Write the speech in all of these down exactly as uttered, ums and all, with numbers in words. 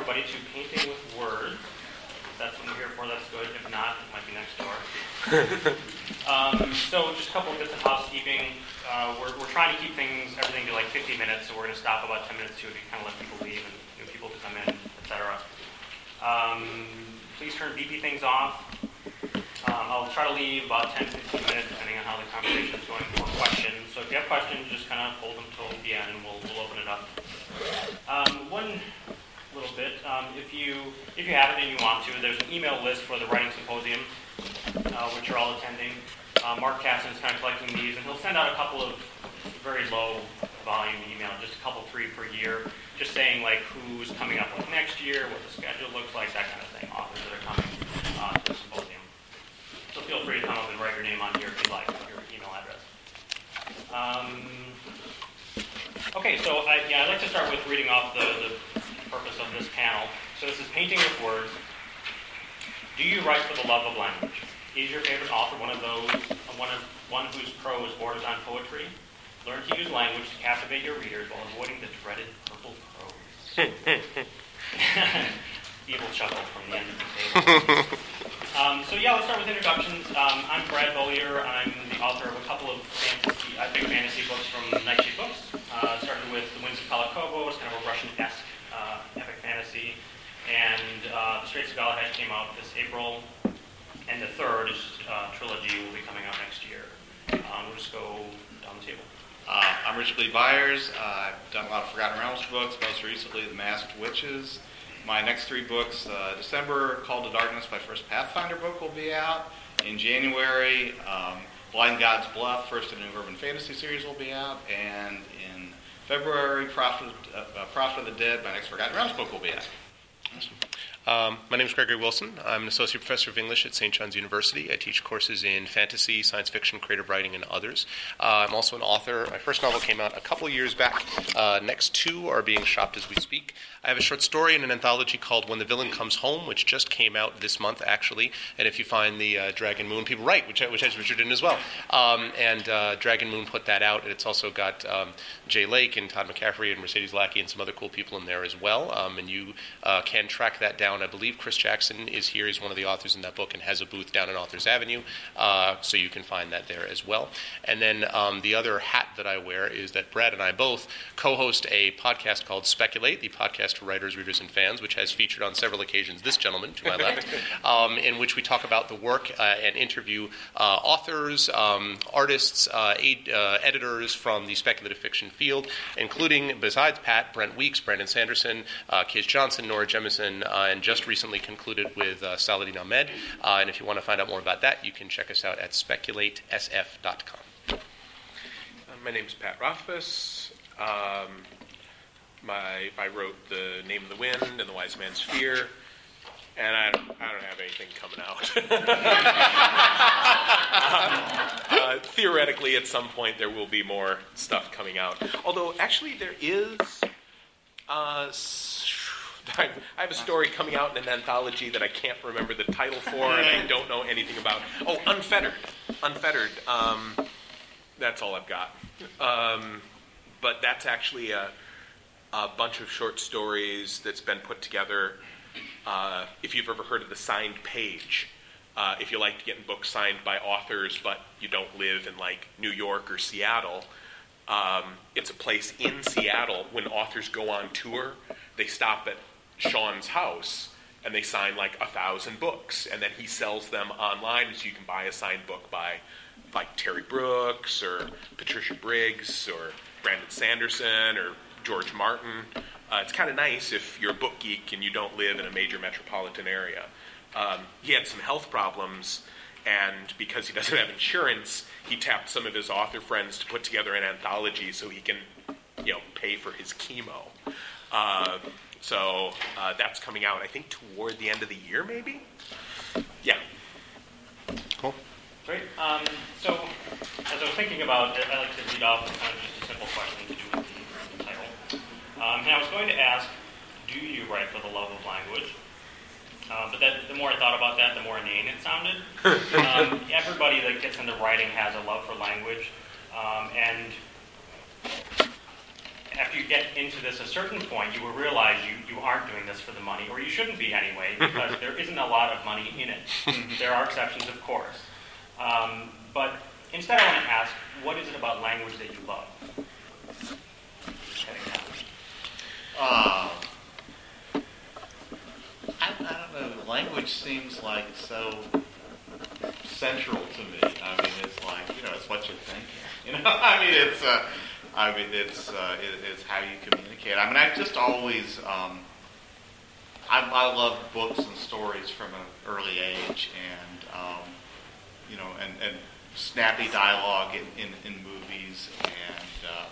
everybody to Painting with Words. If that's what you're here for, that's good. If not, it might be next door. um, so just a couple of bits of housekeeping. Uh, we're, we're trying to keep things, everything to like fifty minutes, so we're going to stop about ten minutes too to kind of let people leave and new people to come in, et cetera. Um, please turn beepy things off. Um, I'll try to leave about ten to fifteen minutes, depending on how the conversation is going, for questions. So if you have questions, just kind of hold them till the end, and we'll, we'll open it up. Um, one little bit, um, if you if you have it and you want to, there's an email list for the Writing Symposium, uh, which you're all attending. Uh, Mark Casson is kind of collecting these, and he'll send out a couple of very low volume emails, just a couple, three per year, just saying like who's coming up with next year, what the schedule looks like, that kind of thing, authors that are coming uh, to the symposium. So feel free to come up and write your name on here if you'd like, your email address. Um, okay, so I, yeah, I'd like to start with reading off the, the purpose of this panel. So this is Painting with Words. Do you write for the love of language? Is your favorite author one of those, one of one whose prose borders on poetry? Learn to use language to captivate your readers while avoiding the dreaded purple prose. Evil chuckle from the end of the table. Um, so yeah, let's start with introductions. Um, I'm Brad Bollier. I'm the author of a couple of fantasy, epic fantasy books from Nightshade Books. Uh, started with The Winds of Kala-Kobo. It's kind of a Russian-esque uh, epic fantasy. And uh, The Straits of Galahad came out this April. And the third is uh, trilogy will be coming out next year. Um, we'll just go down the table. Uh, I'm Richard Lee Byers. Uh, I've done a lot of Forgotten Realms books, most recently The Masked Witches. My next three books, uh, December, Call to Darkness, my first Pathfinder book will be out. In January, um, Blind God's Bluff, first in a new urban fantasy series, will be out. And in February, Prophet, uh, uh, Prophet of the Dead, my next Forgotten Realms book will be out. Awesome. Um, my name is Gregory Wilson. I'm an associate professor of English at Saint John's University. I teach courses in fantasy, science fiction, creative writing, and others. Uh, I'm also an author. My first novel came out a couple of years back. Uh, next two are being shopped as we speak. I have a short story in an anthology called When the Villain Comes Home, which just came out this month, actually. And if you find the uh, Dragon Moon, people write, which, which has Richard in as well. Um, and uh, Dragon Moon put that out. And it's also got um, Jay Lake and Todd McCaffrey and Mercedes Lackey and some other cool people in there as well. Um, and you uh, can track that down. I believe Chris Jackson is here. He's one of the authors in that book and has a booth down in Authors Avenue. Uh, so you can find that there as well. And then um, the other hat that I wear is that Brad and I both co-host a podcast called Speculate, the podcast for writers, readers, and fans, which has featured on several occasions this gentleman to my left, um, in which we talk about the work uh, and interview uh, authors, um, artists, uh, aid, uh, editors from the speculative fiction field, including, besides Pat, Brent Weeks, Brandon Sanderson, uh, Kiz Johnson, Nora Jemison, uh, and just recently concluded with uh, Saladin Ahmed. Uh, and if you want to find out more about that, you can check us out at speculate s f dot com. Uh, my name is Pat Rothfuss. Um, My, I wrote The Name of the Wind and The Wise Man's Fear, and I don't, I don't have anything coming out. um, uh, theoretically, at some point, there will be more stuff coming out. Although, actually, there is... Uh, I have a story coming out in an anthology that I can't remember the title for, and I don't know anything about. Oh, Unfettered. Unfettered. Um, that's all I've got. Um, but that's actually a... a bunch of short stories that's been put together. Uh, if you've ever heard of the Signed Page, uh, if you like to get books signed by authors but you don't live in like New York or Seattle, um, it's a place in Seattle. When authors go on tour, they stop at Sean's house and they sign like a thousand books, and then he sells them online, so you can buy a signed book by like Terry Brooks or Patricia Briggs or Brandon Sanderson or George Martin. Uh, it's kind of nice if you're a book geek and you don't live in a major metropolitan area. Um, he had some health problems, and because he doesn't have insurance, he tapped some of his author friends to put together an anthology so he can, you know, pay for his chemo. Uh, so uh, that's coming out, I think, toward the end of the year, maybe? Yeah. Cool. Great. Um, so, as I was thinking about it, I like to lead off with kind of just a simple question to do with the title. Um, and I was going to ask, do you write for the love of language? Uh, but that, the more I thought about that, the more inane it sounded. Um, everybody that gets into writing has a love for language. Um, and after you get into this a certain point, you will realize you, you aren't doing this for the money, or you shouldn't be anyway, because there isn't a lot of money in it. There are exceptions, of course. Um, but instead I want to ask, what is it about language that you love? Uh, I, I don't know. Language seems like so central to me. I mean, it's like, you know, it's what you're thinking. You know, I mean, it's, uh, I mean, it's, uh, it, it's how you communicate. I mean, I've just always, um, I, I love books and stories from an early age, and um, you know, and, and snappy dialogue in, in, in movies, and. Uh,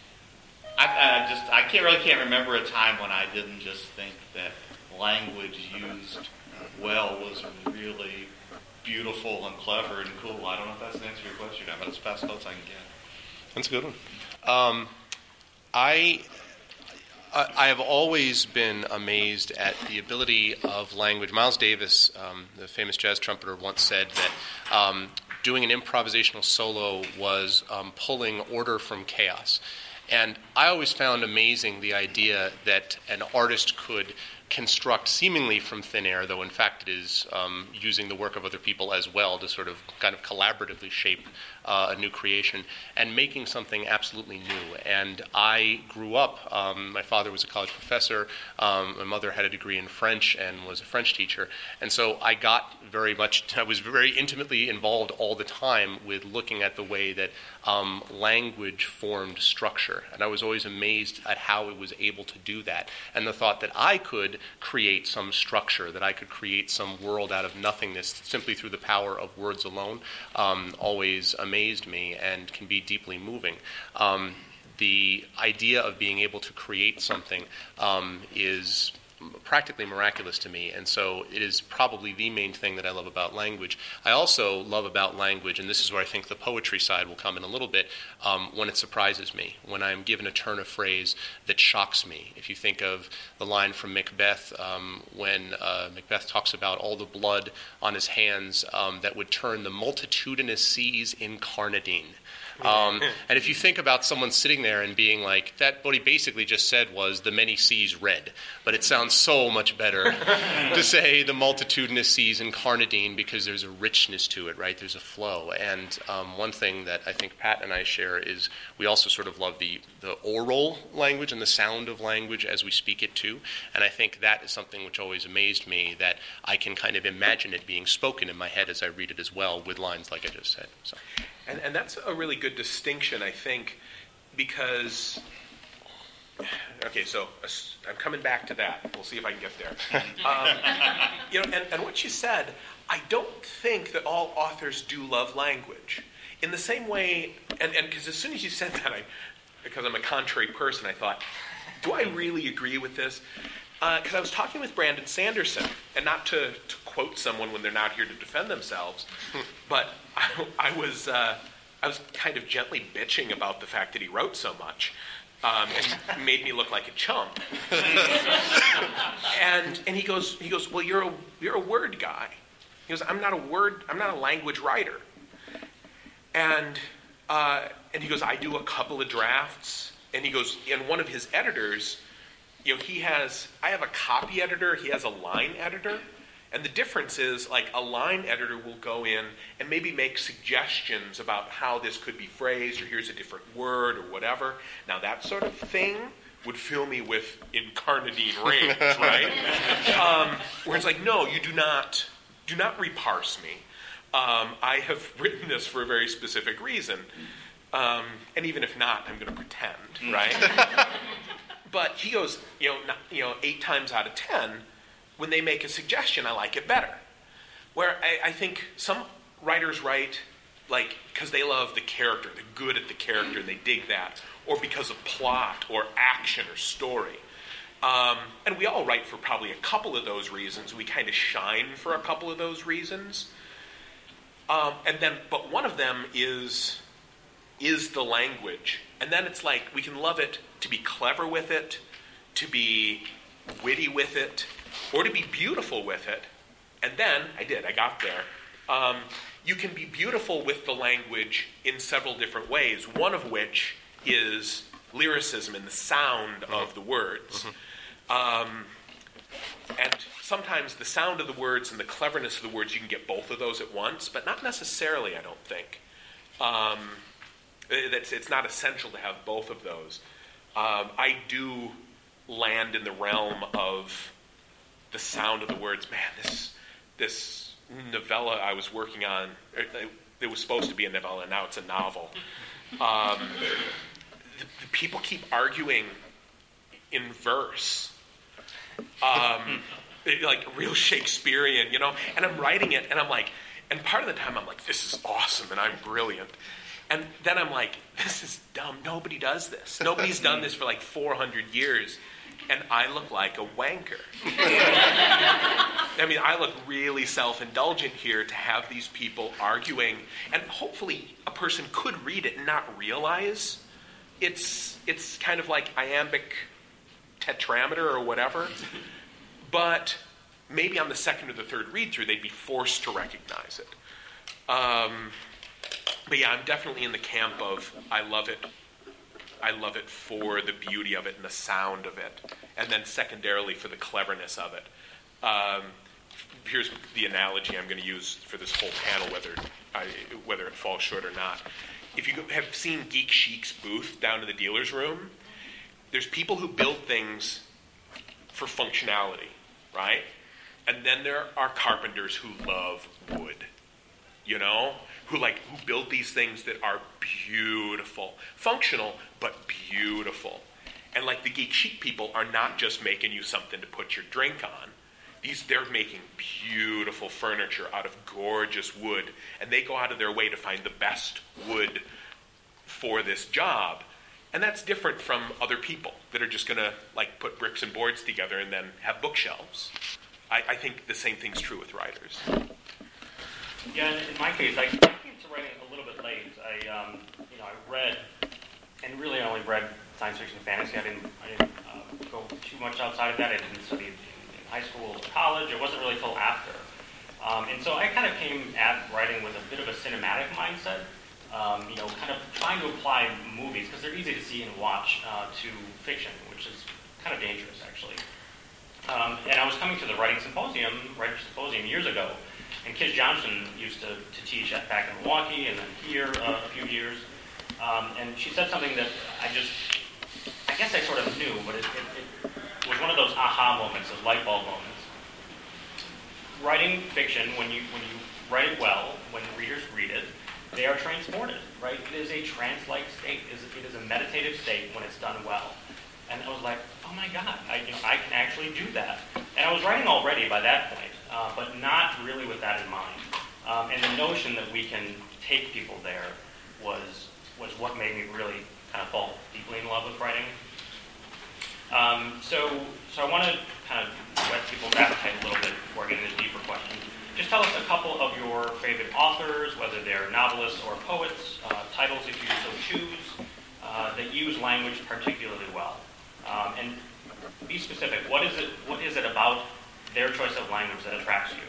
I, I just I can't really can't remember a time when I didn't just think that language used well was really beautiful and clever and cool. I don't know if that's an answer to your question, but it's the best notes I can get. That's a good one. Um, I, I I have always been amazed at the ability of language. Miles Davis, um, the famous jazz trumpeter, once said that um, doing an improvisational solo was um, pulling order from chaos. And I always found amazing the idea that an artist could construct seemingly from thin air, though in fact it is um, using the work of other people as well to sort of kind of collaboratively shape uh, a new creation and making something absolutely new. And I grew up, um, my father was a college professor, um, my mother had a degree in French and was a French teacher, and so I got very much, I was very intimately involved all the time with looking at the way that um, language formed structure. And I was always amazed at how it was able to do that. And the thought that I could create some structure, that I could create some world out of nothingness simply through the power of words alone, um, always amazed me and can be deeply moving. Um, the idea of being able to create something um, is practically miraculous to me, and so it is probably the main thing that I love about language. I also love about language, and this is where I think the poetry side will come in a little bit, um, when it surprises me, when I'm given a turn of phrase that shocks me. If you think of the line from Macbeth, um, when uh, Macbeth talks about all the blood on his hands um, that would turn the multitudinous seas incarnadine. Um, and if you think about someone sitting there and being like, that, what he basically just said was the many seas red, but it sounds so much better to say the multitudinous seas incarnadine because there's a richness to it, right? There's a flow. And um, one thing that I think Pat and I share is we also sort of love the, the oral language and the sound of language as we speak it too. And I think that is something which always amazed me, that I can kind of imagine it being spoken in my head as I read it as well with lines like I just said. So. And, and that's a really good distinction, I think, because, okay, so uh, I'm coming back to that. We'll see if I can get there. Um, you know, and, and what you said, I don't think that all authors do love language. In the same way, and because as soon as you said that, I, because I'm a contrary person, I thought, do I really agree with this? Because uh, I was talking with Brandon Sanderson, and not to, to quote someone when they're not here to defend themselves, but I, I was uh, I was kind of gently bitching about the fact that he wrote so much, um, and made me look like a chump. and and he goes he goes well you're a you're a word guy. He goes I'm not a word I'm not a language writer. And uh, and he goes I do a couple of drafts, and he goes and one of his editors. You know, he has, I have a copy editor, he has a line editor, and the difference is, like, a line editor will go in and maybe make suggestions about how this could be phrased, or here's a different word, or whatever. Now, that sort of thing would fill me with incarnadine rage, right? um, where it's like, no, you do not, do not reparse me. Um, I have written this for a very specific reason. Um, and even if not, I'm going to pretend, right? But he goes, you know, not, you know, eight times out of ten, when they make a suggestion, I like it better. Where I, I think some writers write, like, because they love the character, they're good at the character, and they dig that, or because of plot, or action, or story. Um, and we all write for probably a couple of those reasons. We kind of shine for a couple of those reasons. Um, and then, but one of them is is the language. And then it's like, we can love it to be clever with it, to be witty with it, or to be beautiful with it. And then, I did, I got there. Um, you can be beautiful with the language in several different ways, one of which is lyricism and the sound mm-hmm. of the words. Mm-hmm. Um, sometimes the sound of the words and the cleverness of the words, you can get both of those at once, but not necessarily, I don't think. Um, it's, it's not essential to have both of those. Um, I do land in the realm of the sound of the words. Man, this this novella I was working on, it, it was supposed to be a novella, now it's a novel. Um, the, the people keep arguing in verse. Um, like real Shakespearean, you know? And I'm writing it, and I'm like, and part of the time I'm like, this is awesome, and I'm brilliant. And then I'm like, this is dumb. Nobody does this. Nobody's done this for like four hundred years. And I look like a wanker. I mean, I look really self-indulgent here to have these people arguing. And hopefully a person could read it and not realize it's it's kind of like iambic tetrameter or whatever. But maybe on the second or the third read-through, they'd be forced to recognize it. Um, but yeah, I'm definitely in the camp of I love it. I love it for the beauty of it and the sound of it, and then secondarily for the cleverness of it. Um, here's the analogy I'm going to use for this whole panel, whether I, whether it falls short or not. If you have seen Geek Chic's booth down in the dealer's room, there's people who build things for functionality, right? And then there are carpenters who love wood, you know? Who like who build these things that are beautiful, functional, but beautiful. And like the Geek Chic people are not just making you something to put your drink on. These they're making beautiful furniture out of gorgeous wood, and they go out of their way to find the best wood for this job. And that's different from other people that are just gonna like put bricks and boards together and then have bookshelves. I, I think the same thing's true with writers. Yeah, in my case, I came to writing a little bit late. I, um, you know, I read, and really I only read science fiction and fantasy. I didn't, I didn't uh, go too much outside of that. I didn't study in, in high school or college. It wasn't really till after. Um, and so I kind of came at writing with a bit of a cinematic mindset. Um, you know, kind of trying to apply movies, because they're easy to see and watch, uh, to fiction, which is kind of dangerous, actually. Um, and I was coming to the Writing Symposium, Writer Symposium years ago, and Kiz Johnson used to, to teach at, back in Milwaukee and then here uh, a few years. Um, and she said something that I just, I guess I sort of knew, but it, it, it was one of those aha moments, those light bulb moments. Writing fiction, when you when you write it well, when readers read it, they are transported, right? It is a trance-like state. It is, it is a meditative state when it's done well. And I was like, oh my God, I, you know, I can actually do that. And I was writing already by that point, uh, but not really with that in mind. Um, and the notion that we can take people there was was what made me really kind of fall deeply in love with writing. Um, so, so I want to kind of whet people's appetite a little bit before I get into deeper questions. Just tell us a couple of your favorite authors, whether they're novelists or poets, uh, titles if you so choose, uh, that use language particularly well. Um, and be specific. What is it? What is it about their choice of language that attracts you?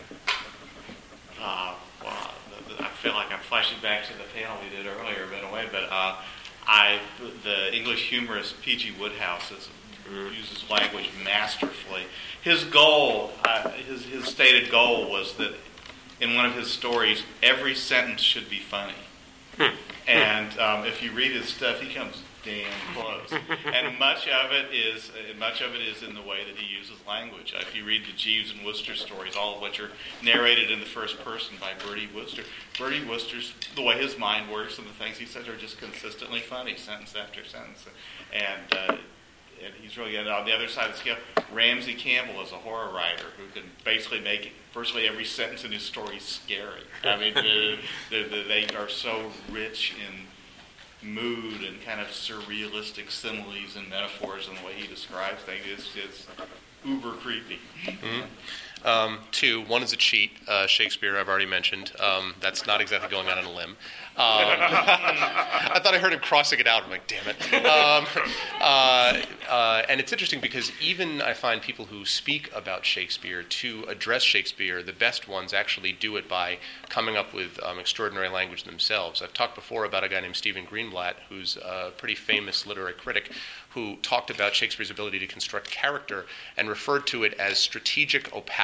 Uh, well, I feel like I'm flashing back to the panel we did earlier, in a way. But uh, I, the English humorist P G Wodehouse is, uses language masterfully. His goal, uh, his his stated goal, was that in one of his stories, every sentence should be funny. Hmm. And um, if you read his stuff, he comes damn close. And much of it is uh, much of it is in the way that he uses language. Uh, if you read the Jeeves and Wooster stories, all of which are narrated in the first person by Bertie Wooster, Bertie Wooster's, the way his mind works and the things he says are just consistently funny, sentence after sentence. And uh, and he's really good. On the other side of the scale, Ramsey Campbell is a horror writer who can basically make virtually every sentence in his story scary. I mean, they, they, they are so rich in mood and kind of surrealistic similes and metaphors in the way he describes things. It's, it's uber creepy. Mm-hmm. Um, two, one is a cheat. Uh, Shakespeare, I've already mentioned. Um, that's not exactly going out on a limb. Um, I thought I heard him crossing it out. I'm like, damn it. Um, uh, uh, and it's interesting because even I find people who speak about Shakespeare to address Shakespeare, the best ones actually do it by coming up with um, extraordinary language themselves. I've talked before about a guy named Stephen Greenblatt, who's a pretty famous literary critic, who talked about Shakespeare's ability to construct character and referred to it as strategic opacity.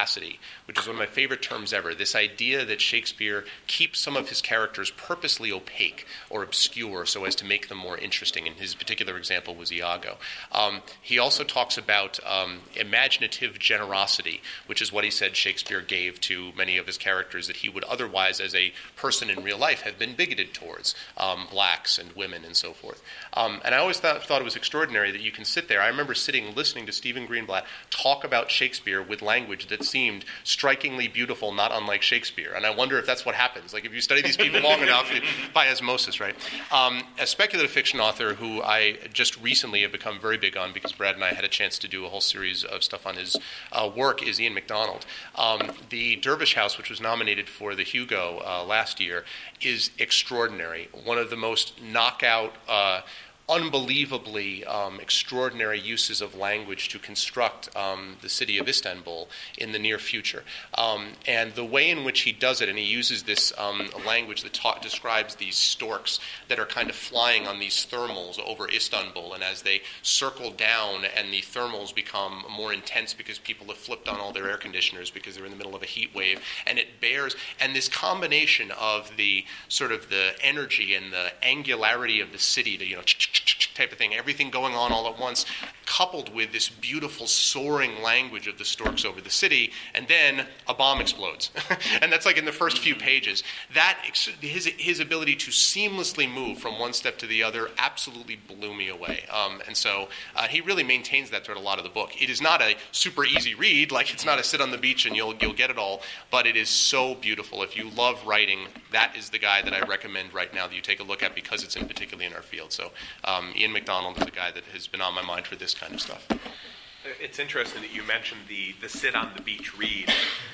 opacity, which is one of my favorite terms ever. This idea that Shakespeare keeps some of his characters purposely opaque or obscure so as to make them more interesting. And his particular example was Iago. Um, he also talks about um, imaginative generosity, which is what he said Shakespeare gave to many of his characters that he would otherwise, as a person in real life, have been bigoted towards, um, blacks and women and so forth. Um, and I always thought, thought it was extraordinary that you can sit there. I remember sitting listening to Stephen Greenblatt talk about Shakespeare with language that seemed strikingly beautiful, not unlike Shakespeare. And I wonder if that's what happens. Like, if you study these people long enough, by osmosis, right? Um, a speculative fiction author who I just recently have become very big on, because Brad and I had a chance to do a whole series of stuff on his uh, work, is Ian MacDonald. Um, the Dervish House, which was nominated for the Hugo uh, last year, is extraordinary. One of the most knockout, uh, unbelievably um, extraordinary uses of language to construct um, the city of Istanbul in the near future. Um, and the way in which he does it, and he uses this um, language that ta- describes these storks that are kind of flying on these thermals over Istanbul, and as they circle down and the thermals become more intense because people have flipped on all their air conditioners because they're in the middle of a heat wave, and it bears, and this combination of the sort of the energy and the angularity of the city to, you know, type of thing, everything going on all at once, coupled with this beautiful soaring language of the storks over the city, and then a bomb explodes. And that's like in the first few pages. That, his, his ability to seamlessly move from one step to the other absolutely blew me away. Um, and so uh, he really maintains that throughout a lot of the book. It is not a super easy read, like it's not a sit on the beach and you'll, you'll get it all, but it is so beautiful. If you love writing, that is the guy that I recommend right now that you take a look at, because it's in particularly in our field. So um, Ian MacDonald is a guy that has been on my mind for this kind of stuff. It's interesting that you mentioned the, the sit on the beach read.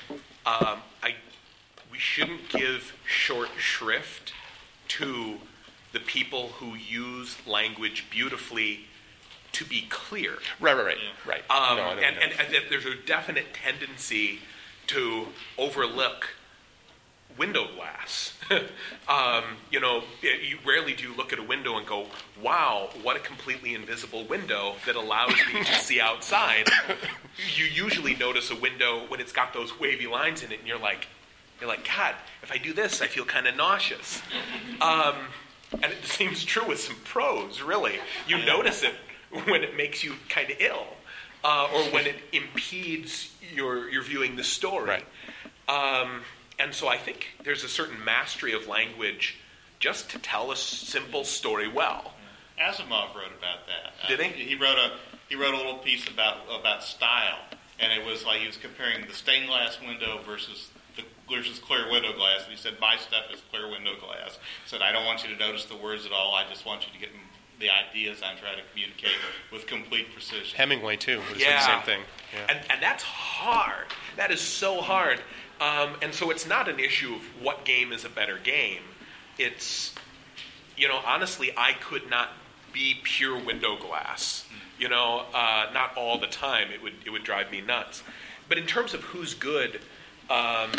Um, I we shouldn't give short shrift to the people who use language beautifully to be clear. Right, right, right, yeah. right. Um, no, and, and, and there's a definite tendency to overlook window glass. um, you know, you rarely do you look at a window and go, wow, what a completely invisible window that allows me to see outside. You usually notice a window when it's got those wavy lines in it, and you're like, you're like, God, if I do this, I feel kind of nauseous. Um, and it seems true with some prose, really. You notice it when it makes you kind of ill, uh, or when it impedes your, your viewing the story. Right. Um, And so I think there's a certain mastery of language just to tell a simple story well. Asimov wrote about that. Did uh, he? He wrote a he wrote a little piece about about style, and it was like he was comparing the stained glass window versus the versus clear window glass. And he said, "My stuff is clear window glass." He said, "I don't want you to notice the words at all. I just want you to get the ideas I'm trying to communicate with complete precision." Hemingway too was Yeah. the same thing. Yeah. And and that's hard. That is so hard. Um, and so it's not an issue of what game is a better game. It's, you know, honestly, I could not be pure window glass. You know, uh, not all the time. It would it would drive me nuts. But in terms of who's good, um,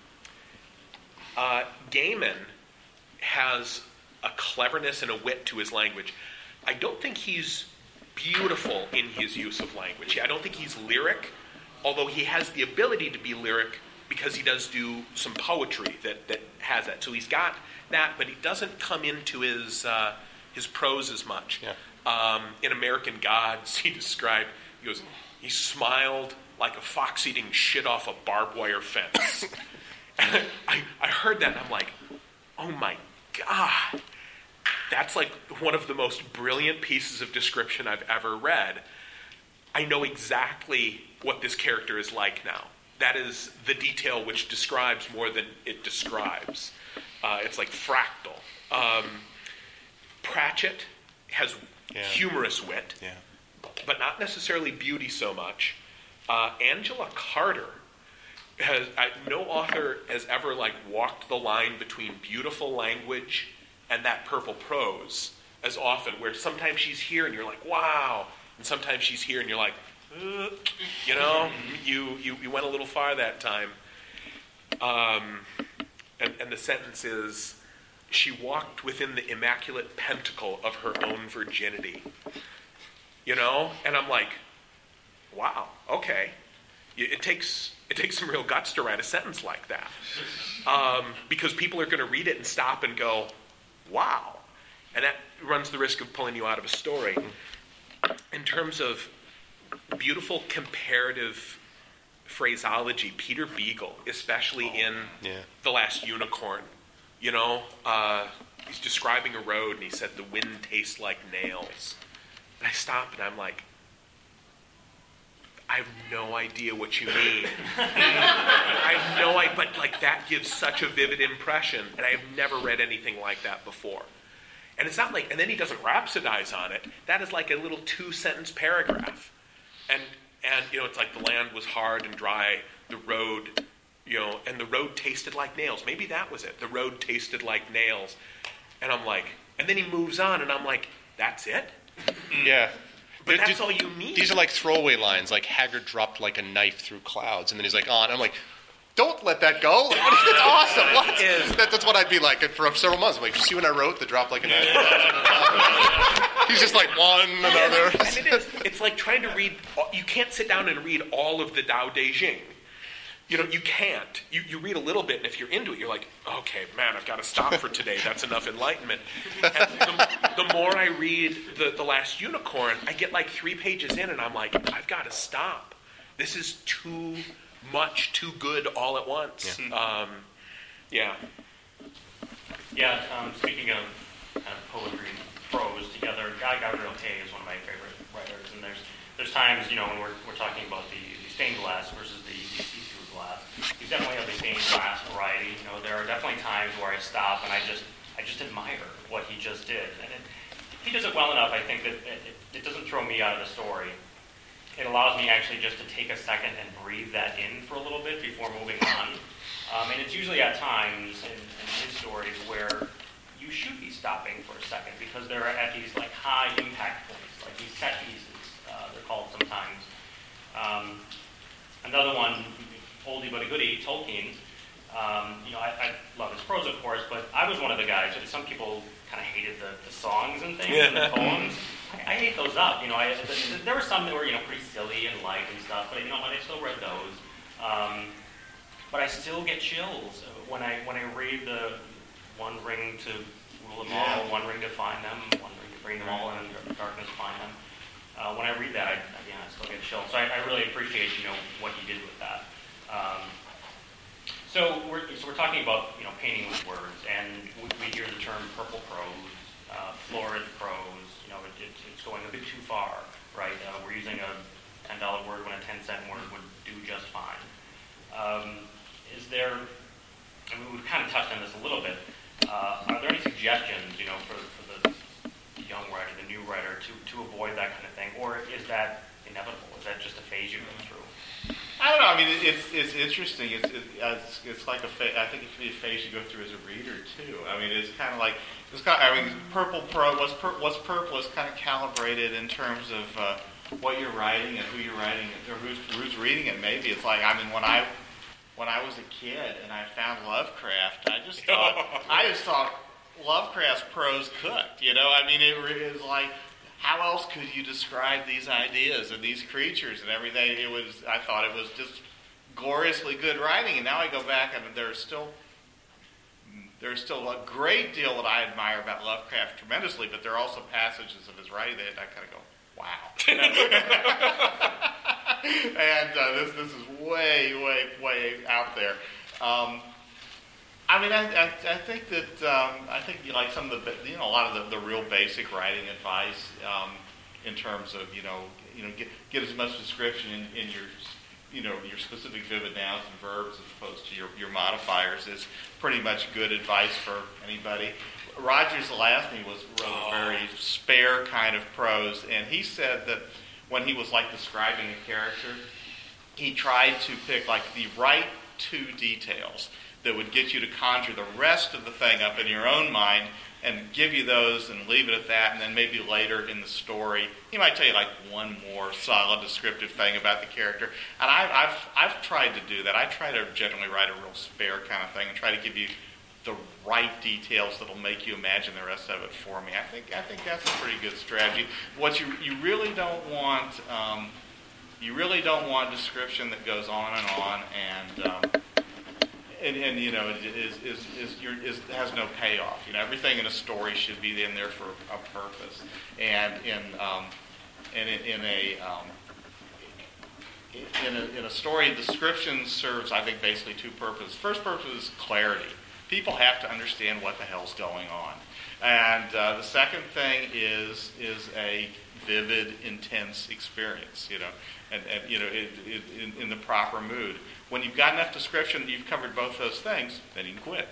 uh, Gaiman has a cleverness and a wit to his language. I don't think he's beautiful in his use of language. I don't think he's lyric, although he has the ability to be lyric because he does do some poetry that, that has that. So he's got that, but he doesn't come into his uh, his prose as much. Yeah. Um, in American Gods, he described, he goes, he smiled like a fox eating shit off a barbed wire fence. And I, I heard that and I'm like, oh my God. That's like one of the most brilliant pieces of description I've ever read. I know exactly what this character is like now. That is the detail which describes more than it describes. Uh, it's like fractal. Um, Pratchett has yeah. humorous wit, Yeah. but not necessarily beauty so much. Uh, Angela Carter has I, no author has ever like walked the line between beautiful language and that purple prose as often. Where sometimes she's here and you're like, wow, and sometimes she's here and you're like, uh, you know, you, you you went a little far that time. Um, and, and the sentence is, she walked within the immaculate pentacle of her own virginity. You know? And I'm like, wow, okay. It takes It takes some real guts to write a sentence like that. Um, because people are going to read it and stop and go, wow. And that runs the risk of pulling you out of a story. In terms of beautiful comparative phraseology, Peter Beagle, especially in Yeah. The Last Unicorn, you know, uh, he's describing a road and he said, the wind tastes like nails. And I stop and I'm like, I have no idea what you mean. I have no idea, but like that gives such a vivid impression, and I have never read anything like that before. And it's not like, and then he doesn't rhapsodize on it. That is like a little two-sentence paragraph. And, and you know, it's like the land was hard and dry, the road, you know, and the road tasted like nails. Maybe that was it. The road tasted like nails. And I'm like, and then he moves on, and I'm like, that's it? Yeah. But Th- that's th- all you need. These are like throwaway lines, like Haggard dropped like a knife through clouds, and then he's like, on. I'm like, don't let that go. Like, what- that's awesome. What? That, that's what I'd be like for several months. I'm like, you see when I wrote the drop like a knife? He's just like one, another. And it is. It's like trying to read. You can't sit down and read all of the Tao Te Ching. You know, you can't. You, you read a little bit, and if you're into it, you're like, okay, man, I've got to stop for today. That's enough enlightenment. And the, the more I read the, the Last Unicorn, I get like three pages in, and I'm like, I've got to stop. This is too much, too good all at once. Yeah. Um, yeah. Yeah, um, speaking of kind of poetry and prose together, Guy Gabriel Kay is one of my favorite writers, and there's there's times, you know, when we're we're talking about the, the stained glass versus the, the see-through glass. He's definitely of the stained glass variety. You know, there are definitely times where I stop and I just I just admire what he just did, and it, he does it well enough. I think that it, it, it doesn't throw me out of the story. It allows me actually just to take a second and breathe that in for a little bit before moving on. Um, and it's usually at times in, in his stories where you should be stopping for a second because they're at these like high impact points, like these set pieces, uh, they're called sometimes. Um, another one, oldie but a goodie, Tolkien. Um, you know, I, I love his prose, of course, but I was one of the guys. Some people kind of hated the, the songs and things and the poems. I, I hate those up. You know, I, th- there were some that were you know pretty silly and light and stuff, but you know what? I still read those. Um, but I still get chills when I when I read the one ring to rule them all, Yeah. one ring to find them, one ring to bring them all, and in darkness find them. Uh, when I read that, I, again, I still get chills. So I, I really appreciate you know what he did with that. Um, So we're, so we're talking about, you know, painting with words, and we, we hear the term purple prose, uh, florid prose. You know, it, it, it's going a bit too far, right? Uh, we're using a ten dollar word when a ten cent word would do just fine. Um, is there, I mean, we've kind of touched on this a little bit. Uh, are there any suggestions, you know, for, for the young writer, the new writer, to, to avoid that kind of thing? Or is that inevitable? Is that just a phase you go through? I don't know. I mean, it, it's it's interesting. It's it, it's, it's like a fa- I think it can be a phase you go through as a reader too. I mean, it's kind of like it's kind. Of, I mean, purple pro. What's pur- what's purple is kind of calibrated in terms of uh, what you're writing and who you're writing it, or who's who's reading it. Maybe it's like I mean, when I when I was a kid and I found Lovecraft, I just thought I just thought Lovecraft's prose cooked. You know, I mean, it, it was like. How else could you describe these ideas and these creatures and everything? It was. I thought it was just gloriously good writing, and now I go back and there's still there's still a great deal that I admire about Lovecraft tremendously, but there are also passages of his writing that I kind of go, wow. and uh, this this is way way way out there. Um, I mean, I, I, I think that um, I think like some of the you know a lot of the, the real basic writing advice um, in terms of you know you know get get as much description in, in your you know your specific vivid nouns and verbs as opposed to your, your modifiers is pretty much good advice for anybody. Roger Zelazny was wrote a very spare kind of prose, and he said that when he was like describing a character, he tried to pick like the right two details that would get you to conjure the rest of the thing up in your own mind and give you those and leave it at that, and then maybe later in the story he might tell you like one more solid descriptive thing about the character. And I, I've I've tried to do that. I try to generally write a real spare kind of thing and try to give you the right details that'll make you imagine the rest of it for me. I think I think that's a pretty good strategy. What you you really don't want um, You really don't want description that goes on and on, and um, and, and you know is is is, your, is has no payoff. You know, everything in a story should be in there for a purpose, and in um, and in, in a um, in a in a story, description serves, I think, basically two purposes. First purpose is clarity. People have to understand what the hell's going on, and uh, the second thing is is a vivid, intense experience. You know. And, and you know, it, it, in, in the proper mood. When you've got enough description that you've covered both those things, then you can quit.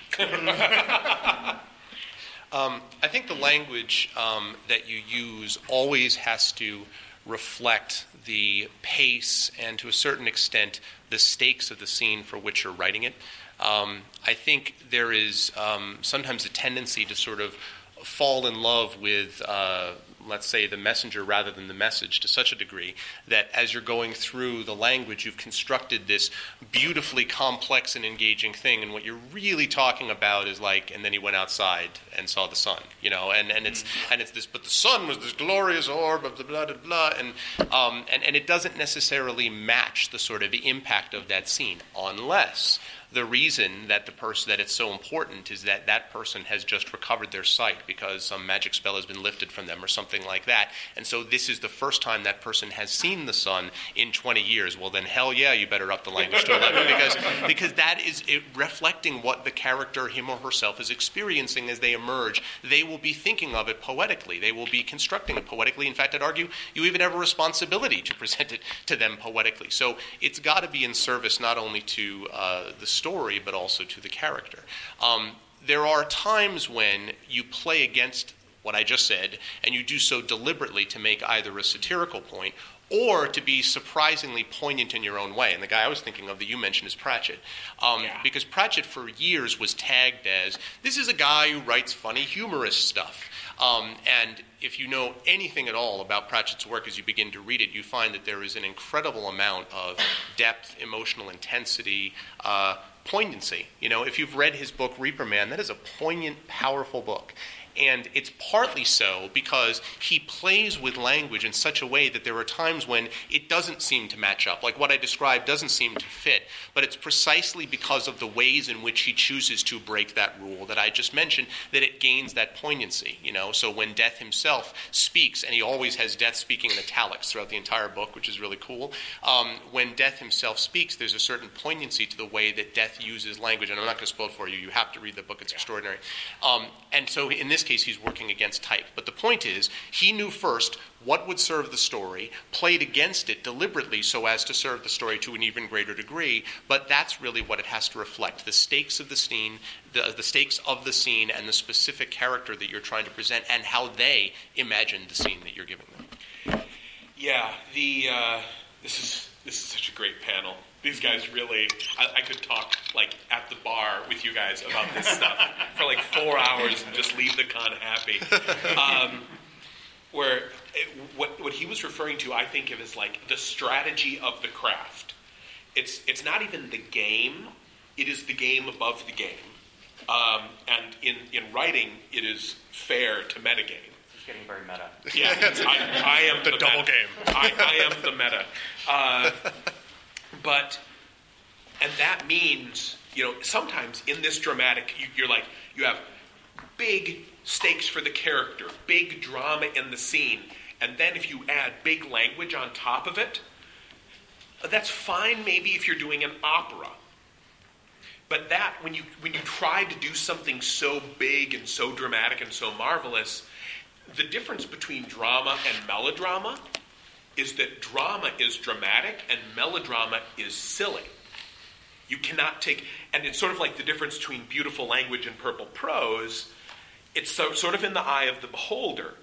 um, I think the language um, that you use always has to reflect the pace and, to a certain extent, the stakes of the scene for which you're writing it. Um, I think there is um, sometimes a tendency to sort of fall in love with uh, let's say, the messenger rather than the message to such a degree that as you're going through the language, you've constructed this beautifully complex and engaging thing, and what you're really talking about is like, and then he went outside and saw the sun, you know, and, and it's and it's this, but the sun was this glorious orb of the blah, blah, blah, and, um, and, and it doesn't necessarily match the sort of impact of that scene, unless the reason that the person that it's so important is that that person has just recovered their sight because some magic spell has been lifted from them or something like that. And so this is the first time that person has seen the sun in twenty years. Well, then hell yeah, you better up the language to eleven because because that is it reflecting what the character, him or herself, is experiencing as they emerge. They will be thinking of it poetically. They will be constructing it poetically. In fact, I'd argue you even have a responsibility to present it to them poetically. So it's got to be in service not only to uh, the story, but also to the character. Um, there are times when you play against what I just said, and you do so deliberately to make either a satirical point or to be surprisingly poignant in your own way. And the guy I was thinking of that you mentioned is Pratchett. Um, yeah. Because Pratchett for years was tagged as, this is a guy who writes funny, humorous stuff. Um, and if you know anything at all about Pratchett's work as you begin to read it, you find that there is an incredible amount of depth, emotional intensity, uh, poignancy. You know, if you've read his book Reaper Man, that is a poignant, powerful book. And it's partly so because he plays with language in such a way that there are times when it doesn't seem to match up. Like what I described doesn't seem to fit. But it's precisely because of the ways in which he chooses to break that rule that I just mentioned that it gains that poignancy. You know, so when Death himself speaks, and he always has Death speaking in italics throughout the entire book, which is really cool. Um, when Death himself speaks, there's a certain poignancy to the way that Death uses language. And I'm not going to spoil it for you. You have to read the book. It's extraordinary. Um, and so in this case, he's working against type. But the point is, he knew first what would serve the story, played against it deliberately so as to serve the story to an even greater degree, but that's really what it has to reflect, the stakes of the scene, the, the stakes of the scene, and the specific character that you're trying to present, and how they imagine the scene that you're giving them. Yeah, the uh, this is this is such a great panel. These guys really, I, I could talk like at the bar with you guys about this stuff for like four hours and just leave the con happy. Um, where it, what what he was referring to, I think of as like the strategy of the craft. It's it's not even the game; it is the game above the game. Um, and in in writing, it is fair to metagame. It's getting very meta. Yeah, I, I am the, the double meta. game. I, I am the meta. Uh, But, and that means, you know, sometimes in this dramatic, you, you're like, you have big stakes for the character, big drama in the scene, and then if you add big language on top of it, that's fine maybe if you're doing an opera. But that, when you when you try to do something so big and so dramatic and so marvelous, the difference between drama and melodrama is that drama is dramatic and melodrama is silly. You cannot take, and it's sort of like the difference between beautiful language and purple prose. It's so, sort of in the eye of the beholder.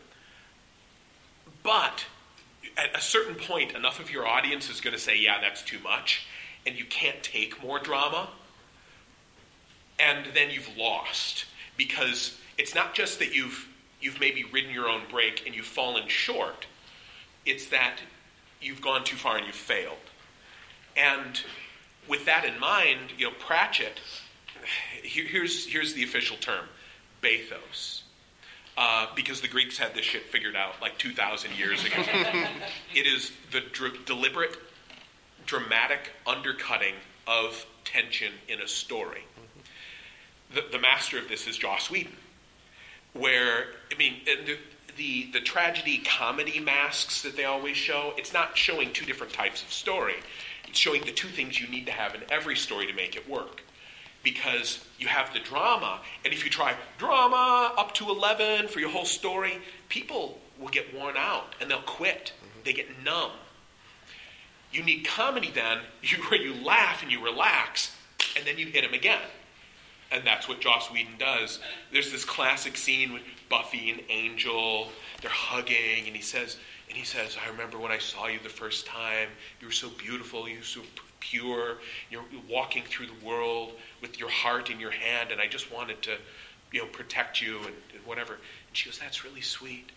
But at a certain point, enough of your audience is going to say, yeah, that's too much, and you can't take more drama. And then you've lost, because it's not just that you've you've maybe ridden your own brake and you've fallen short. It's that you've gone too far and you've failed. And with that in mind, you know, Pratchett, here, here's here's the official term, bathos. uh, because the Greeks had this shit figured out like two thousand years ago. It is the dr- deliberate, dramatic undercutting of tension in a story. The, the master of this is Joss Whedon, where, I mean, the, the, the tragedy comedy masks that they always show, it's not showing two different types of story. It's showing the two things you need to have in every story to make it work. Because you have the drama, and if you try drama up to eleven for your whole story, people will get worn out, and they'll quit. Mm-hmm. They get numb. You need comedy then, you, where you laugh and you relax, and then you hit them again. And that's what Joss Whedon does. There's this classic scene with Buffy and Angel. They're hugging, and he says, and he says, I remember when I saw you the first time. You were so beautiful. You were so pure. You're walking through the world with your heart in your hand, and I just wanted to, you know, protect you and, and whatever. And she goes, that's really sweet.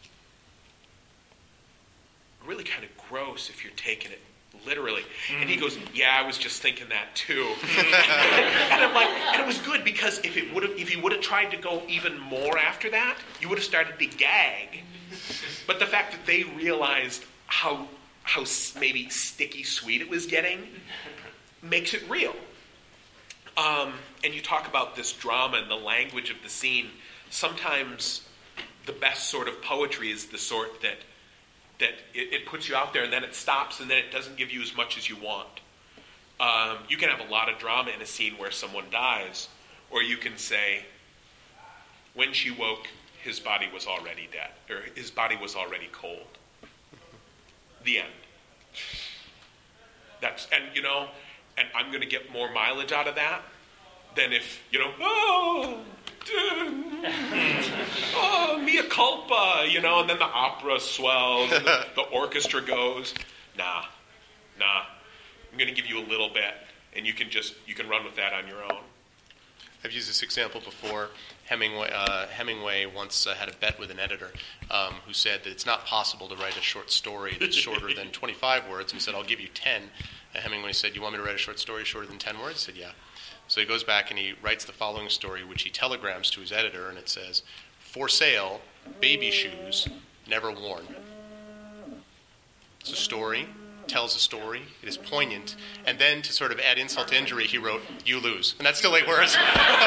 Really kind of gross if you're taking it literally. Mm. And he goes, yeah, I was just thinking that too. And I'm like, and it was good because if it would have, if he would have tried to go even more after that, you would have started to gag. But the fact that they realized how how maybe sticky sweet it was getting makes it real. Um, and you talk about this drama and the language of the scene. Sometimes the best sort of poetry is the sort that that it, it puts you out there and then it stops and then it doesn't give you as much as you want. Um, you can have a lot of drama in a scene where someone dies, or you can say, when she woke, his body was already dead, or his body was already cold. The end. That's, and you know, and I'm going to get more mileage out of that than if, you know, oh, oh, mea culpa, you know, and then the opera swells, and the, the orchestra goes. Nah, nah. I'm going to give you a little bit, and you can just, you can run with that on your own. I've used this example before. Hemingway, uh, Hemingway once uh, had a bet with an editor um, who said that it's not possible to write a short story that's shorter than twenty-five words, and said, I'll give you ten. And Hemingway said, you want me to write a short story shorter than ten words? He said, yeah. So he goes back and he writes the following story, which he telegrams to his editor, and it says, for sale, baby shoes, never worn. It's a story, tells a story, it is poignant, and then to sort of add insult to injury, he wrote, you lose. And that's still eight words.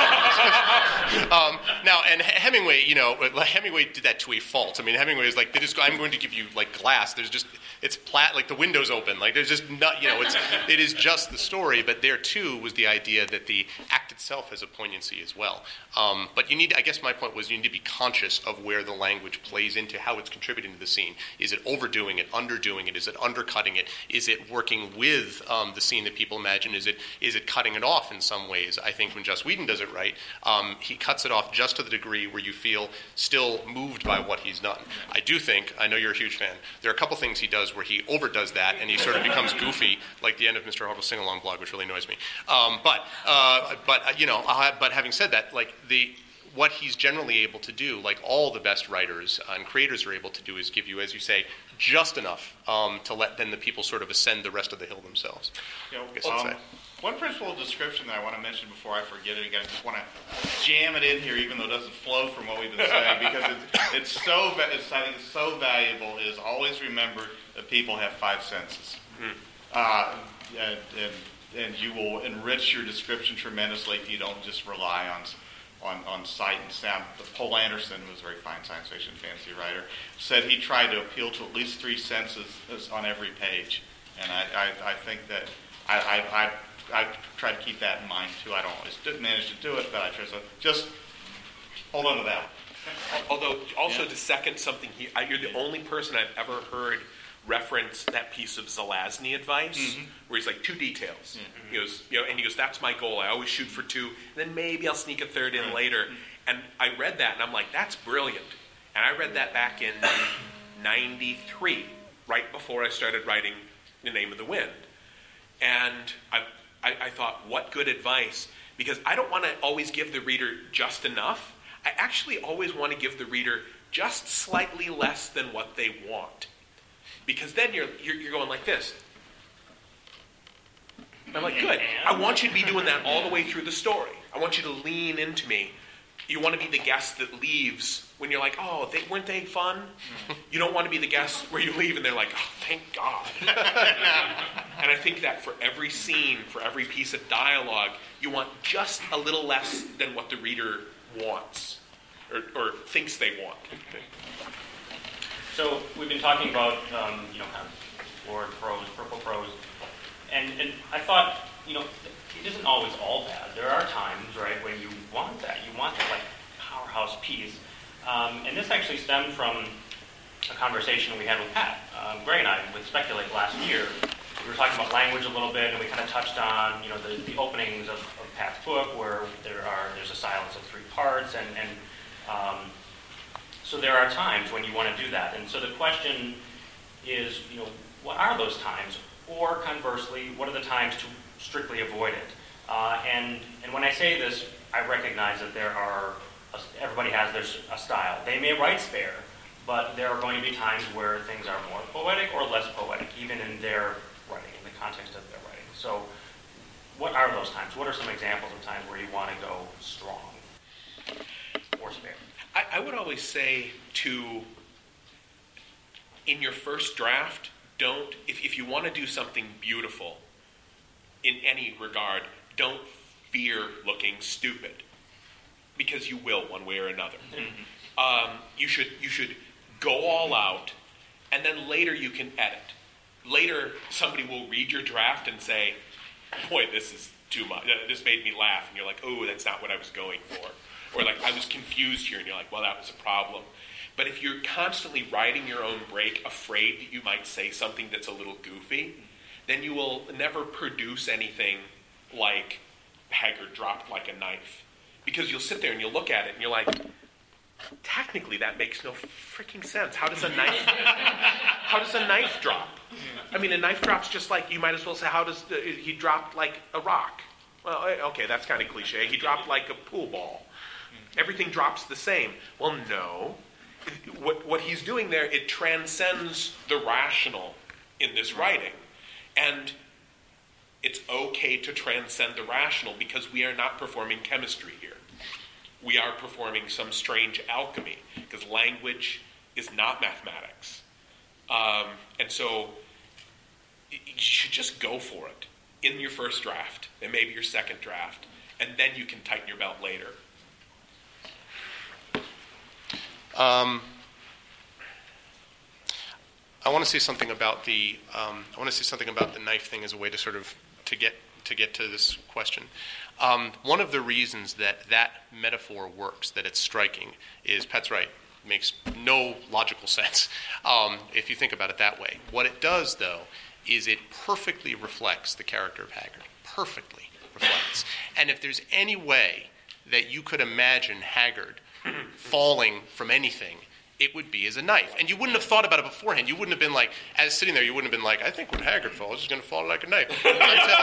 um, now, and Hemingway, you know, Hemingway did that to a fault. I mean, Hemingway was like, just, I'm going to give you, like, glass. There's just, it's flat, like the window's open. Like, there's just not, you know, it's, it is just the story. But there, too, was the idea that the act itself has a poignancy as well. Um, but you need, I guess my point was, you need to be conscious of where the language plays into how it's contributing to the scene. Is it overdoing it, underdoing it? Is it undercutting it? Is it working with um, the scene that people imagine? Is it is it cutting it off in some ways? I think when Joss Whedon does it right, um, he cuts it off just to the degree where you feel still moved by what he's done. I do think, I know you're a huge fan, there are a couple things he does where he overdoes that and he sort of becomes goofy, like the end of Mister Horrible's sing-along blog, which really annoys me. Um, but, uh, but uh, you know, uh, but having said that, like the... what he's generally able to do, like all the best writers and creators are able to do, is give you, as you say, just enough um, to let then the people sort of ascend the rest of the hill themselves. You know, um, one principle of description that I want to mention before I forget it again, I just want to jam it in here, even though it doesn't flow from what we've been saying, because it's, it's so, it's, I think it's so valuable, is always remember that people have five senses. Mm. Uh, and, and, and you will enrich your description tremendously if you don't just rely on On, on sight and sound. Paul Anderson, who was a very fine science fiction fantasy writer, said he tried to appeal to at least three senses on every page. And I, I, I think that I, I, I, I try to keep that in mind, too. I don't always manage to do it, but I try to just hold on to that. Although, also yeah. to second something, he, I, you're the only person I've ever heard reference that piece of Zelazny advice, mm-hmm. where he's like, two details. Mm-hmm. He goes, you know, and he goes, that's my goal. I always shoot for two, and then maybe I'll sneak a third in right. later. Mm-hmm. And I read that, and I'm like, that's brilliant. And I read that back in ninety-three, right before I started writing The Name of the Wind. And I, I, I thought, what good advice, because I don't want to always give the reader just enough. I actually always want to give the reader just slightly less than what they want. Because then you're, you're you're going like this. I'm like, good. I want you to be doing that all the way through the story. I want you to lean into me You want to be the guest that leaves when you're like, oh, they, weren't they fun? You don't want to be the guest where you leave and they're like, oh, thank God. And I think that for every scene, for every piece of dialogue, you want just a little less than what the reader wants or, or thinks they want. So we've been talking about, um, you know, kind of word prose, purple prose, and, and I thought, you know, it isn't always all bad. There are times, right, when you want that. You want that, like, powerhouse piece. Um, and this actually stemmed from a conversation we had with Pat, um, Gray and I, with Speculate last year. We were talking about language a little bit, and we kind of touched on, you know, the, the openings of, of Pat's book, where there are there's a silence of three parts, and, and um, so there are times when you want to do that. And so the question is, you know, what are those times? Or conversely, what are the times to strictly avoid it? Uh, and and when I say this, I recognize that there are, everybody has their a style. They may write spare, but there are going to be times where things are more poetic or less poetic, even in their writing, in the context of their writing. So what are those times? What are some examples of times where you want to go strong or spare? I, I would always say to, in your first draft, don't, if, if you want to do something beautiful in any regard, don't fear looking stupid, because you will one way or another. Mm-hmm. Um, you should you should go all out, and then later you can edit. Later, somebody will read your draft and say, boy, this is too much. This made me laugh. And you're like, oh, that's not what I was going for. Or like, I was confused here. And you're like, well, that was a problem. But if you're constantly writing your own break, afraid that you might say something that's a little goofy, then you will never produce anything like Haggard dropped like a knife. Because you'll sit there and you'll look at it and you're like, technically that makes no freaking sense. How does a knife how does a knife drop? I mean, a knife drops just like, you might as well say, how does, the, he dropped like a rock. Well, okay, that's kind of cliche. He dropped like a pool ball. Everything drops the same. Well, no. What, what he's doing there, it transcends the rational in this writing. And it's okay to transcend the rational because we are not performing chemistry here. We are performing some strange alchemy because language is not mathematics. Um, and so you should just go for it in your first draft and maybe your second draft, and then you can tighten your belt later. Um, I want to say something about the um, I want to say something about the knife thing as a way to sort of to get to get to this question. Um, one of the reasons that that metaphor works, that it's striking, is Pat's right. It makes no logical sense um, if you think about it that way. What it does, though, is it perfectly reflects the character of Haggard. Perfectly reflects. And if there's any way that you could imagine Haggard falling from anything, it would be as a knife. And you wouldn't have thought about it beforehand. You wouldn't have been like, as sitting there, you wouldn't have been like, I think when Haggard falls, he's going to fall like a knife. until,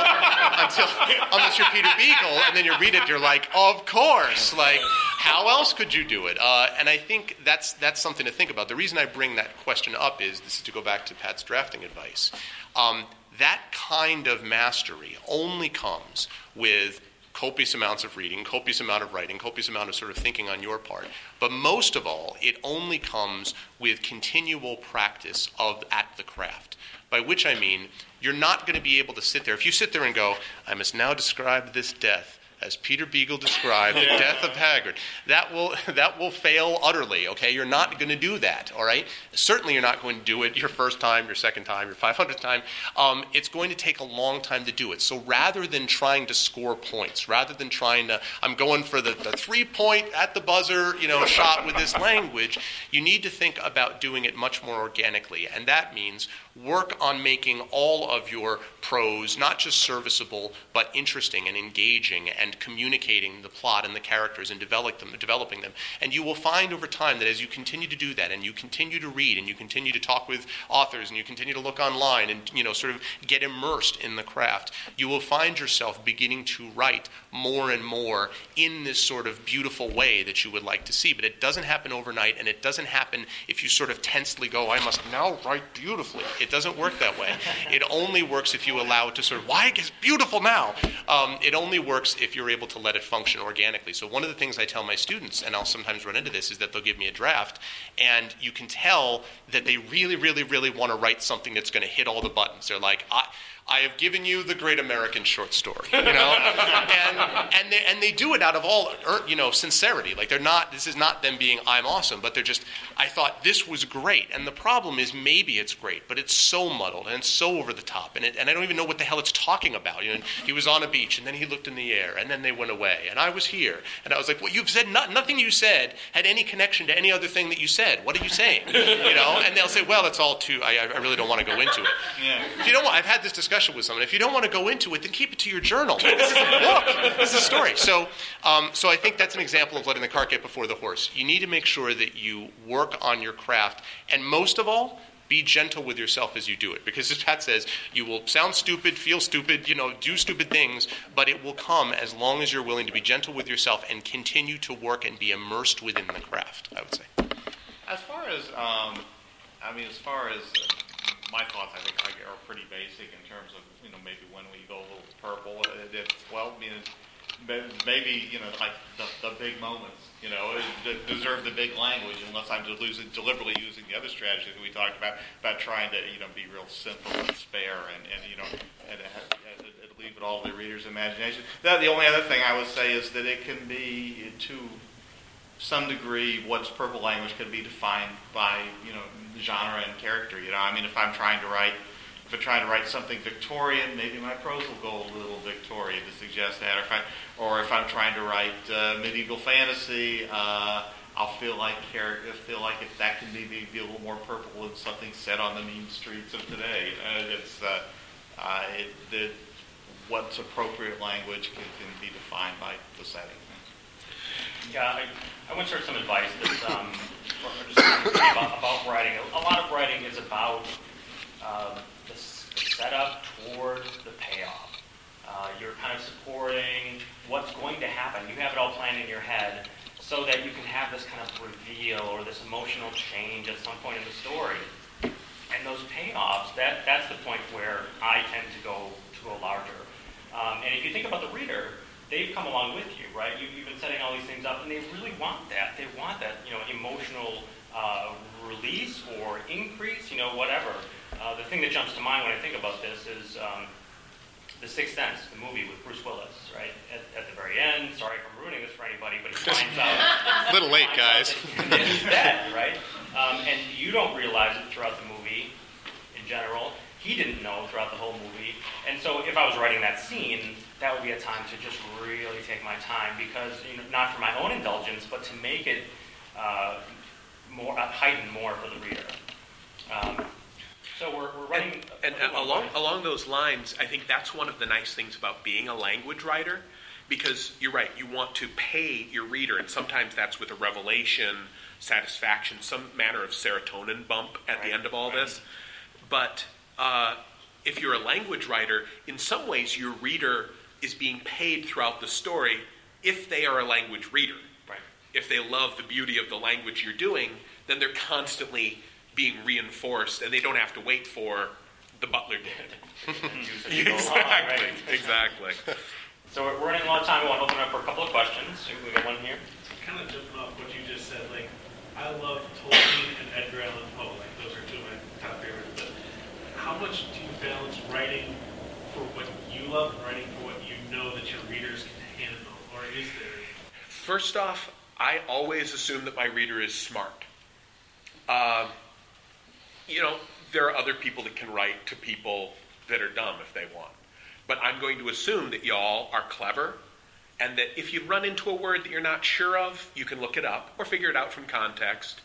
until, unless you're Peter Beagle, and then you read it, you're like, of course. Like, how else could you do it? Uh, and I think that's that's something to think about. The reason I bring that question up is, this is to go back to Pat's drafting advice. Um, that kind of mastery only comes with copious amounts of reading, copious amount of writing, copious amount of sort of thinking on your part. But most of all, it only comes with continual practice of at the craft. By which I mean, you're not going to be able to sit there. If you sit there and go, I must now describe this death as Peter Beagle described the death of Haggard, that will that will fail utterly, okay? You're not going to do that, all right? Certainly you're not going to do it your first time, your second time, your five hundredth time. Um, it's going to take a long time to do it. So rather than trying to score points, rather than trying to, I'm going for the, the three-point at the buzzer, you know, shot with this language, you need to think about doing it much more organically. And that means work on making all of your prose not just serviceable, but interesting and engaging and communicating the plot and the characters and develop them, developing them. And you will find over time that as you continue to do that and you continue to read and you continue to talk with authors and you continue to look online and, you know, sort of get immersed in the craft, you will find yourself beginning to write more and more in this sort of beautiful way that you would like to see. But it doesn't happen overnight, and it doesn't happen if you sort of tensely go, I must now write beautifully. It doesn't work that way. It only works if you allow it to sort of, why, it's beautiful now. Uh, Um, it only works if you're able to let it function organically. So one of the things I tell my students, and I'll sometimes run into this, is that they'll give me a draft, and you can tell that they really, really, really want to write something that's going to hit all the buttons. They're like, I, I have given you the great American short story, you know, and and they and they do it out of all, you know, sincerity. Like they're not. This is not them being I'm awesome, but they're just. I thought this was great, and the problem is maybe it's great, but it's so muddled and it's so over the top, and it, and I don't even know what the hell it's talking about. You know, he was on a beach, and then he looked in the air, and then they went away, and I was here, and I was like, well, you've said not, nothing you said had any connection to any other thing that you said. What are you saying? You know, and they'll say, well, it's all too. I, I really don't want to go into it. Yeah. If you don't want, I've had this discussion with someone. If you don't want to go into it, then keep it to your journal. This is a book. This is a story. So, um, so I think that's an example of letting the cart get before the horse. You need to make sure that you work on your craft, and most of all, be gentle with yourself as you do it. Because as Pat says, you will sound stupid, feel stupid, you know, do stupid things, but it will come as long as you're willing to be gentle with yourself and continue to work and be immersed within the craft, I would say. As far as, um, I mean, as far as uh, my thoughts, I think, are pretty basic in terms of, you know, maybe when we go a little purple, it, it's, well, I mean, maybe, you know, like the, the big moments, you know, it deserve the big language, unless I'm losing, deliberately using the other strategy that we talked about, about trying to, you know, be real simple and spare and, and you know, and, and, and leave it all to the reader's imagination. The, the only other thing I would say is that it can be, to some degree, what's purple language can be defined by, you know, genre and character. You know, I mean, if I'm trying to write, if I'm trying to write something Victorian, maybe my prose will go a little Victorian to suggest that. Or if I, or if I'm trying to write uh, medieval fantasy, uh, I'll feel like character, feel like if that can maybe be a little more purple than something set on the mean streets of today. Uh, it's uh, uh, it, the, what's appropriate language can, can be defined by the setting. Yeah, I, I once heard some advice that um, or just about, about writing. A lot of writing is about um, the, the setup toward the payoff. Uh, you're kind of supporting what's going to happen. You have it all planned in your head so that you can have this kind of reveal or this emotional change at some point in the story. And those payoffs, that, that's the point where I tend to go to a larger. Um, and if you think about the reader, they've come along with you, right? You, you've been setting all these things up, and they really want that. They want that, you know, emotional uh, release or increase, you know, whatever. Uh, the thing that jumps to mind when I think about this is um, The Sixth Sense, the movie with Bruce Willis, right? At, at the very end, sorry if I'm ruining this for anybody, but he finds out... A little late, guys. That, that he's dead, right? Um, and you don't realize it throughout the movie in general. He didn't know throughout the whole movie. And so if I was writing that scene, that would be a time to just really take my time because, you know, not for my own indulgence, but to make it uh, more uh, heighten more for the reader. Um, so we're, we're running... And, and uh, along, along those lines, I think that's one of the nice things about being a language writer, because you're right, you want to pay your reader, and sometimes that's with a revelation, satisfaction, some manner of serotonin bump at right, the end of all right. this. But... Uh, if you're a language writer, in some ways your reader is being paid throughout the story if they are a language reader. Right. If they love the beauty of the language you're doing, then they're constantly being reinforced, and they don't have to wait for the butler did. exactly, right. exactly. So we're running a lot of time. We want to open up for a couple of questions. We got one here. Kind of jumping off what you just said, like, I love Tolkien and Edgar Allan Poe. Like, those are two of my top favorites. But how much do you balance writing for what you love and writing for what you know that your readers can handle? Or is there? First off, I always assume that my reader is smart. Uh, you know, there are other people that can write to people that are dumb if they want. But I'm going to assume that y'all are clever, and that if you run into a word that you're not sure of, you can look it up or figure it out from context.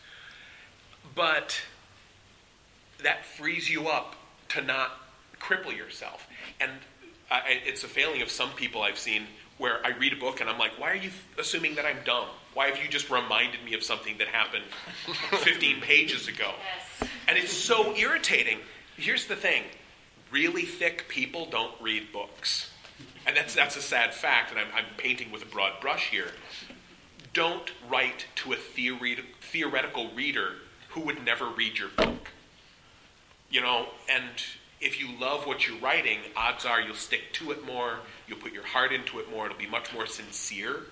But that frees you up to not cripple yourself. And I, it's a failing of some people I've seen where I read a book and I'm like, why are you assuming that I'm dumb? Why have you just reminded me of something that happened fifteen pages ago? Yes. And it's so irritating. Here's the thing. Really thick people don't read books. And that's that's a sad fact, and I'm, I'm painting with a broad brush here. Don't write to a theoret- theoretical reader who would never read your book. You know, and if you love what you're writing, odds are you'll stick to it more, you'll put your heart into it more, it'll be much more sincere.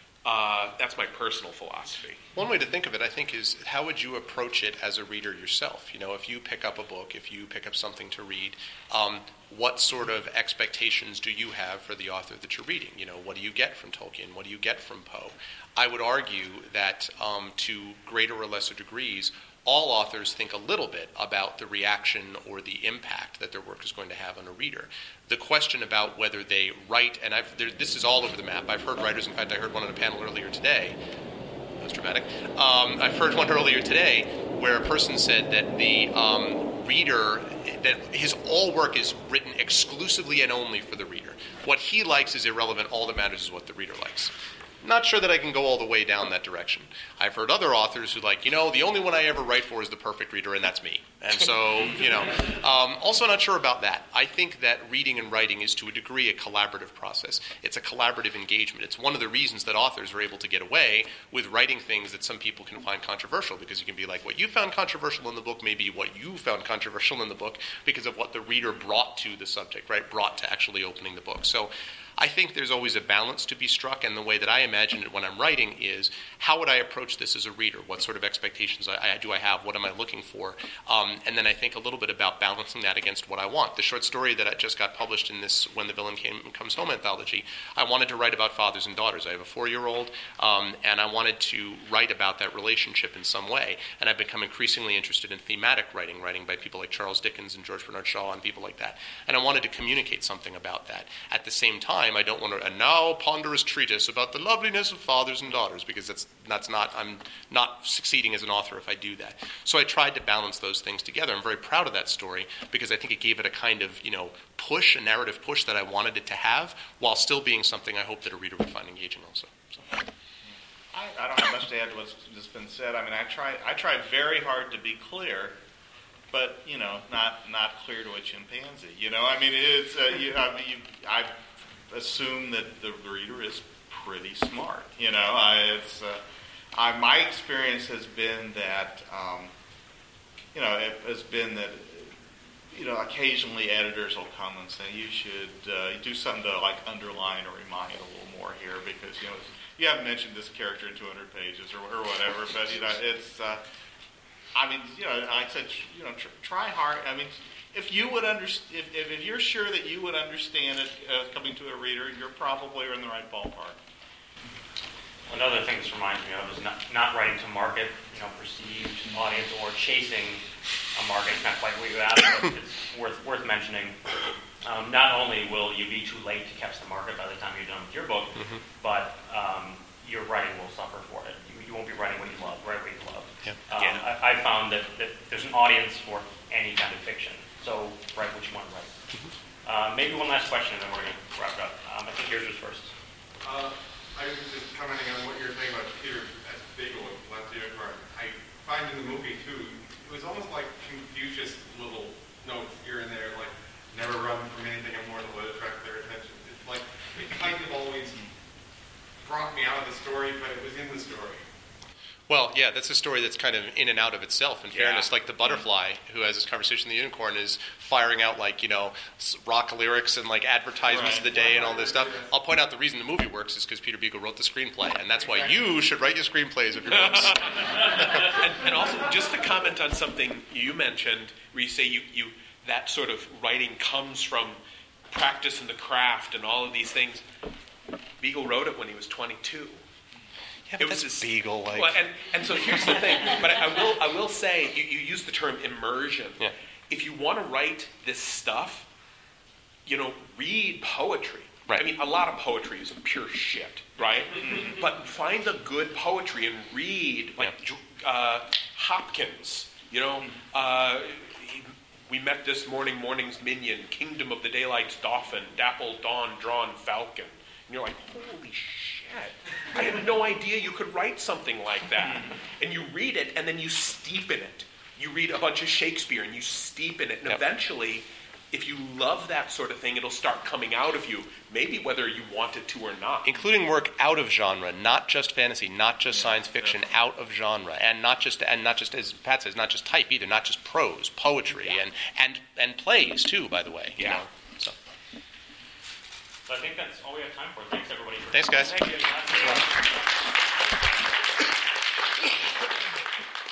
Uh, that's my personal philosophy. One way to think of it, I think, is how would you approach it as a reader yourself? You know, if you pick up a book, if you pick up something to read, um, what sort of expectations do you have for the author that you're reading? You know, what do you get from Tolkien? What do you get from Poe? I would argue that um, to greater or lesser degrees, all authors think a little bit about the reaction or the impact that their work is going to have on a reader. The question about whether they write, and I've, there, this is all over the map. I've heard writers, in fact, I heard one on a panel earlier today. That was dramatic. Um, I've heard one earlier today where a person said that the um, reader, that his all work is written exclusively and only for the reader. What he likes is irrelevant. All that matters is what the reader likes. Not sure that I can go all the way down that direction. I've heard other authors who like, you know, the only one I ever write for is the perfect reader, and that's me. And so, you know, um, also not sure about that. I think that reading and writing is to a degree a collaborative process. It's a collaborative engagement. It's one of the reasons that authors are able to get away with writing things that some people can find controversial, because you can be like, what you found controversial in the book may be what you found controversial in the book because of what the reader brought to the subject, right? Brought to actually opening the book. So I think there's always a balance to be struck, and the way that I imagine it when I'm writing is, how would I approach this as a reader? What sort of expectations I, I, do I have? What am I looking for? Um, and then I think a little bit about balancing that against what I want. The short story that I just got published in this When the Villain Came, Comes Home anthology, I wanted to write about fathers and daughters. I have a four-year-old, um, and I wanted to write about that relationship in some way. And I've become increasingly interested in thematic writing, writing by people like Charles Dickens and George Bernard Shaw and people like that. And I wanted to communicate something about that. At the same time, I don't want to, a now ponderous treatise about the loveliness of fathers and daughters, because that's that's not, I'm not succeeding as an author if I do that. So I tried to balance those things together. I'm very proud of that story because I think it gave it a kind of, you know, push, a narrative push that I wanted it to have, while still being something I hope that a reader would find engaging also. So. I, I don't have much to add to what's just been said. I mean, I try I try very hard to be clear, but, you know, not not clear to a chimpanzee. You know, I mean, it's uh, you, I, mean, you, I assume that the reader is pretty smart. You know, I, it's uh, I, my experience has been that, um, you know, it has been that, you know, occasionally editors will come and say, you should uh, do something to, like, underline or remind a little more here because, you know, you haven't mentioned this character in two hundred pages or, or whatever, but, you know, it's, uh, I mean, you know, I said, you know, tr- try hard. I mean, if you would understand, if, if, if you're sure that you would understand it uh, coming to a reader, you're probably in the right ballpark. Another thing this reminds me of is not, not writing to market, you know, perceived audience or chasing a market. It's not quite what you asked, but it's worth worth mentioning. Um, not only will you be too late to catch the market by the time you're done with your book, mm-hmm. but um, your writing will suffer for it. You, you won't be writing what you love, write what you love. Yeah. Um, Yeah. I, I found that, that there's an audience for any kind of fiction, so write what you want to write. Mm-hmm. Uh, maybe one last question, and then we're going to wrap it up. Um, I think yours was first. Uh, I was just commenting on what you were saying about Peter Beagle with Last Unicorn. I find in the movie, too, it was almost like Confucius little notes here and there, like, never run from anything more than what attracts their attention. It's like, it kind of always brought me out of the story, but it was in the story. Well, yeah, that's a story that's kind of in and out of itself, in Yeah. fairness. Like the butterfly, who has this conversation with the unicorn, is firing out, like, you know, rock lyrics and, like, advertisements Right. of the day and all this stuff. I'll point out the reason the movie works is because Peter Beagle wrote the screenplay, and that's why you should write your screenplays of your books. and, and also, just to comment on something you mentioned, where you say you, you that sort of writing comes from practice in the craft and all of these things. Beagle wrote it when he was twenty-two. Yeah, but It was that's a- Beagle, like... Well, and, and so here's the thing. But I, I will I will say, you, you use the term immersion. Yeah. If you want to write this stuff, you know, read poetry. Right. I mean, a lot of poetry is pure shit, right? But find the good poetry and read, like uh, Hopkins, you know, uh, we met this morning, morning's minion, kingdom of the daylight's dolphin, dappled dawn drawn falcon. And you're like, holy shit. I had no idea you could write something like that. And you read it, and then you steep in it. You read a bunch of Shakespeare, and you steep in it. And Yep. eventually, if you love that sort of thing, it'll start coming out of you, maybe whether you want it to or not. Including work out of genre, not just fantasy, not just science fiction, out of genre, and not just and not just as Pat says, not just type either, not just prose, poetry, Yeah. and and and plays too. By the way, you Yeah. know, so. So I think that's all we have time for. Thanks, everybody. For Thanks, guys. Thank you.